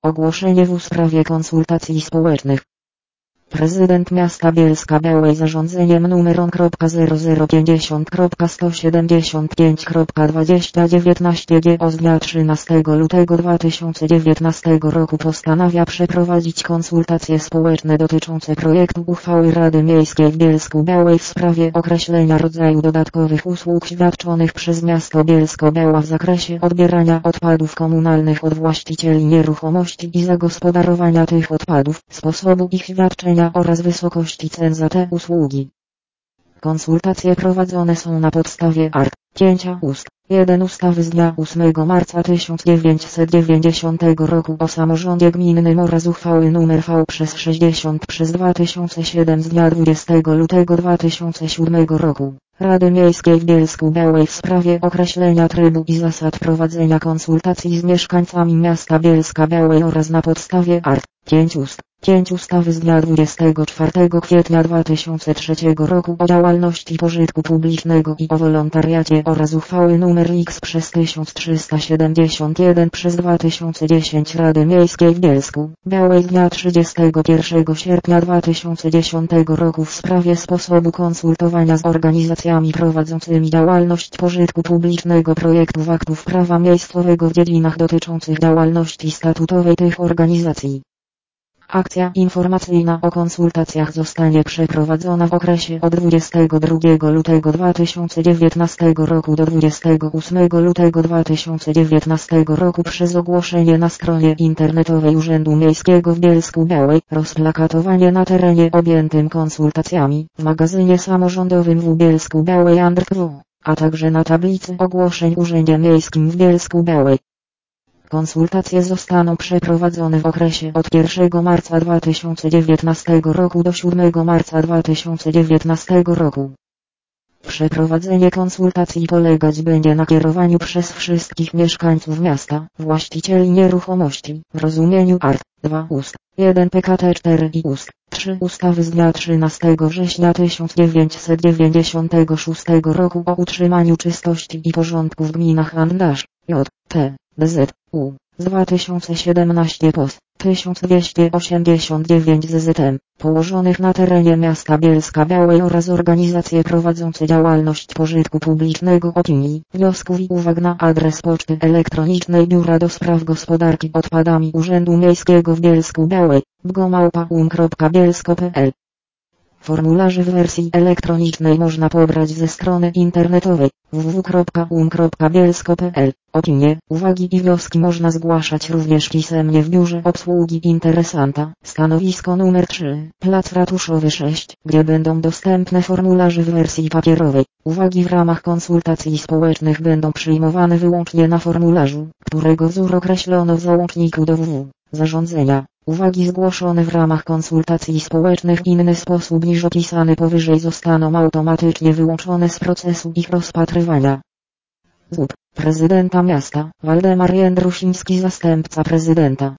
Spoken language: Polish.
Ogłoszenie w sprawie konsultacji społecznych. Prezydent miasta Bielska-Białej zarządzeniem nr 0050.175.2019 z dnia 13 lutego 2019 roku postanawia przeprowadzić konsultacje społeczne dotyczące projektu uchwały Rady Miejskiej w Bielsku-Białej w sprawie określenia rodzaju dodatkowych usług świadczonych przez miasto Bielsko-Biała w zakresie odbierania odpadów komunalnych od właścicieli nieruchomości i zagospodarowania tych odpadów, sposobu ich świadczenia oraz wysokości cen za te usługi. Konsultacje prowadzone są na podstawie art. 5 ust. 1 ustawy z dnia 8 marca 1990 roku o samorządzie gminnym oraz uchwały nr V/60/2007 z dnia 20 lutego 2007 roku Rady Miejskiej w Bielsku-Białej w sprawie określenia trybu i zasad prowadzenia konsultacji z mieszkańcami miasta Bielska-Białej oraz na podstawie art. 5 ustawy z dnia 24 kwietnia 2003 roku o działalności pożytku publicznego i o wolontariacie oraz uchwały nr X/1371/2010 Rady Miejskiej w Bielsku-Białej z dnia 31 sierpnia 2010 roku w sprawie sposobu konsultowania z organizacjami prowadzącymi działalność pożytku publicznego projektów aktów prawa miejscowego w dziedzinach dotyczących działalności statutowej tych organizacji. Akcja informacyjna o konsultacjach zostanie przeprowadzona w okresie od 22 lutego 2019 roku do 28 lutego 2019 roku przez ogłoszenie na stronie internetowej Urzędu Miejskiego w Bielsku-Białej, rozplakatowanie na terenie objętym konsultacjami, w magazynie samorządowym w Bielsku-Białej Andrw, a także na tablicy ogłoszeń w Urzędzie Miejskim w Bielsku-Białej. Konsultacje zostaną przeprowadzone w okresie od 1 marca 2019 roku do 7 marca 2019 roku. Przeprowadzenie konsultacji polegać będzie na kierowaniu przez wszystkich mieszkańców miasta, właścicieli nieruchomości, w rozumieniu art. 2 ust. 1 PKT 4 i ust. 3 ustawy z dnia 13 września 1996 roku o utrzymaniu czystości i porządku w gminach Andaż, J.T. DZU, z 2017 POS, 1289 ZZM, położonych na terenie miasta Bielska-Białej oraz organizacje prowadzące działalność pożytku publicznego opinii, wniosków i uwag na adres poczty elektronicznej Biura do Spraw Gospodarki Odpadami Urzędu Miejskiego w Bielsku-Białej, bgomałpa.bielsko.pl. Formularze w wersji elektronicznej można pobrać ze strony internetowej www.bielsko.pl. Opinie, uwagi i wnioski można zgłaszać również pisemnie w Biurze Obsługi Interesanta, stanowisko nr 3, Plac Ratuszowy 6, gdzie będą dostępne formularze w wersji papierowej. Uwagi w ramach konsultacji społecznych będą przyjmowane wyłącznie na formularzu, którego wzór określono w załączniku do zarządzenia. Uwagi zgłoszone w ramach konsultacji społecznych w inny sposób niż opisany powyżej zostaną automatycznie wyłączone z procesu ich rozpatrywania. Prezydenta miasta, Waldemar Jędrusiński, zastępca prezydenta.